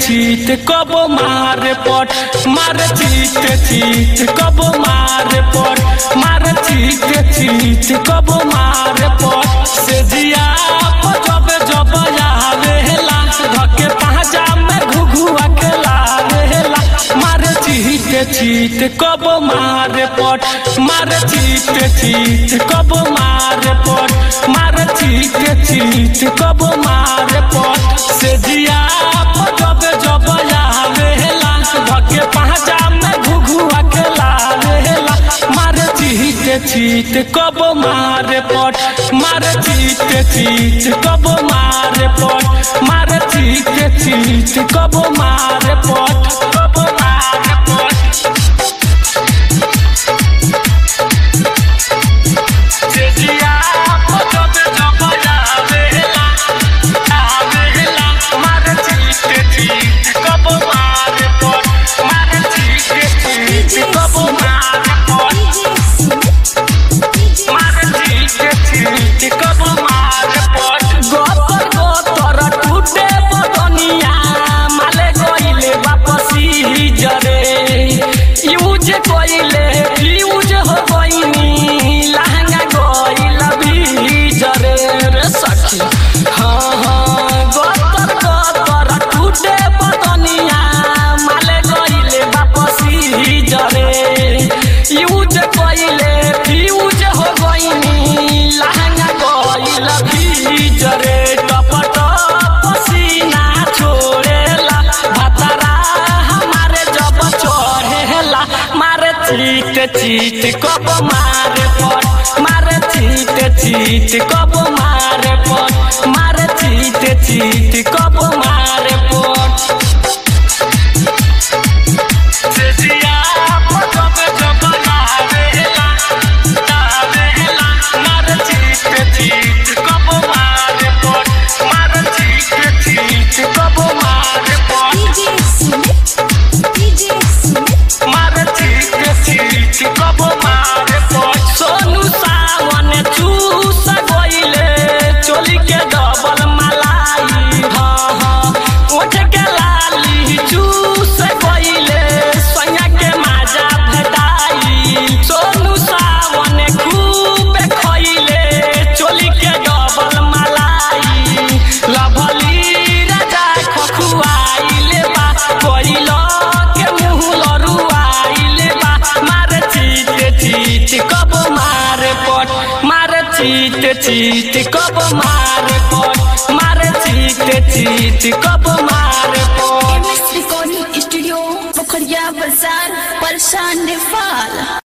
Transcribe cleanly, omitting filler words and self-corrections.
चीत कब मारे पट मारे चीत कब मारे पट मारे चीत कब मारे पट से जिया जब जब आवेला धके पाजा में घुघुआ के लावेला मारे चीत कब मारे पट मारे चीत कब मारे पट मारे चीत कब मारे पट से जिया जब जब आवेला धके पाजा में घुघुआ के लावेला मारे चीत कब मारे पट मारे चीत कब मारे पट मारे चीत कब मारे पट कब मारे पट से जिया जब जब आवेला मारे चीत कब मारे पट मारे चीत कब मारे पट कब मारे पट गोतर टूटे बदनिया माले गइले वापसी जरे यूज कइले फ्यूज हो गइनी लहंगा गइल भी जरे रे सखी हाँ गोतर टूटे बदनिया माले गइले वापसी जरे यूज कइले फ्यूज हो गइनी लहंगा गइल भी जरे टप टप पसीना छोड़ेला भतरा हमारे जब चढ़ेला मारे चीत कब मारे पट मारे चीत कब मारे पट मारे चीत कब मारे पट से जिया जब जब आवेला मारे चीत कब मारे पट मारे चीत कब मारे पट मारे चीत कब मारे पट सोनू सावन चूस गइले चोली के डबल मलाई हाँ ओठ के लाली चूस गइले सोया के माजा भेटाई सोनू सावन खूब खइले चोली के डबल मलाई लभली राजा खखुआइले बा कइल के मुँह लरुआइले बा मारे चीत कब मारे पट मारे चीत कब मारे पट मारे चीत कब मारे पट स्टूडियो पोखरिया बाजार परेशान नेपाल।